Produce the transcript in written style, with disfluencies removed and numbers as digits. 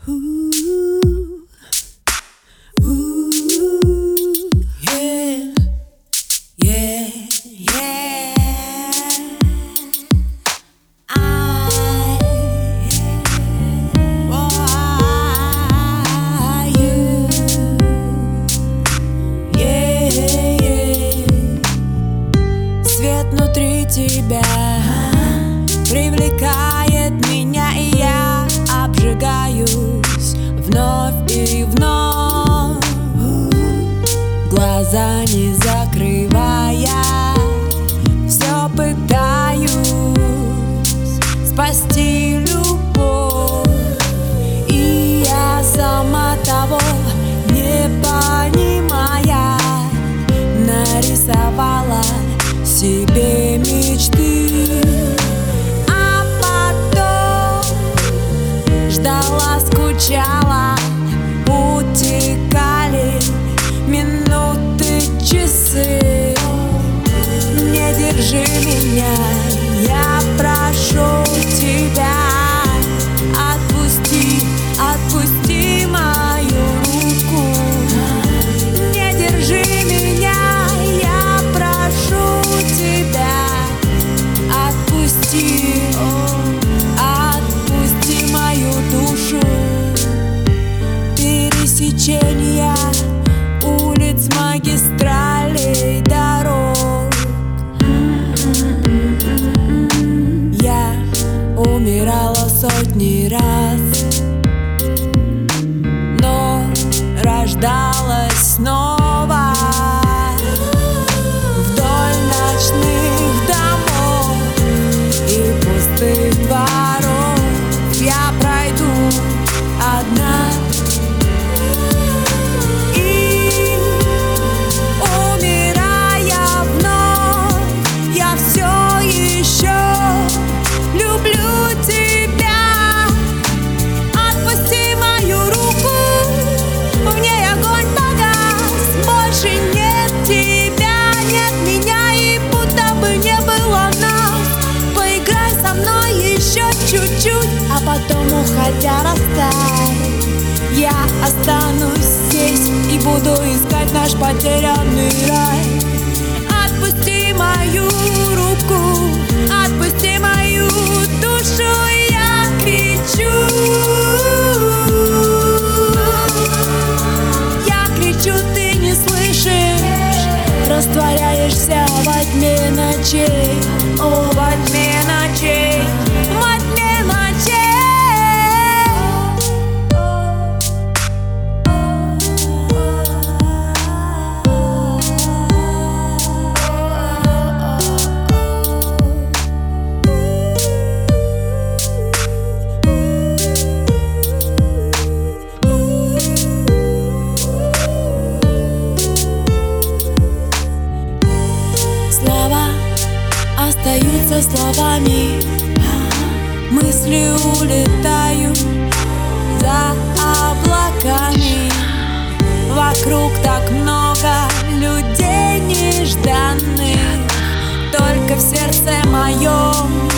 Yeah, yeah, yeah. Свет внутри тебя привлекает меня, и я обжигаюсь вновь и вновь, глаза не закрывая, все пытаюсь спасти любовь, и я сама того не понимая нарисовала себе мечты, а потом ждала, скучала, утекали минуты, часы. Не держи меня, я прошу тебя, отпусти, отпусти мою руку. Не держи меня, я прошу тебя, отпусти, отпусти мою душу. Пересечения улиц, магистралей, дорог. Я умирала сотни раз, но рождалась снова. Вдоль ночных домов и пустых дворов я пройду одна. И умирая вновь, я все еще люблю тебя. Отпусти мою руку, в ней огонь погас, больше нет тебя, нет меня, и будто бы не было нас. Поиграй со мной еще чуть-чуть, а потом, уходя, растай. Я останусь здесь и буду искать наш потерянный рай. Отпусти мою руку, отпусти мою душу, я кричу. Я кричу, ты не слышишь, растворяешься во тьме ночей, о, во тьме ночей, во тьме ночей. Слова остаются словами, мысли улетают за облаками. Вокруг так много людей нежданных, только в сердце моем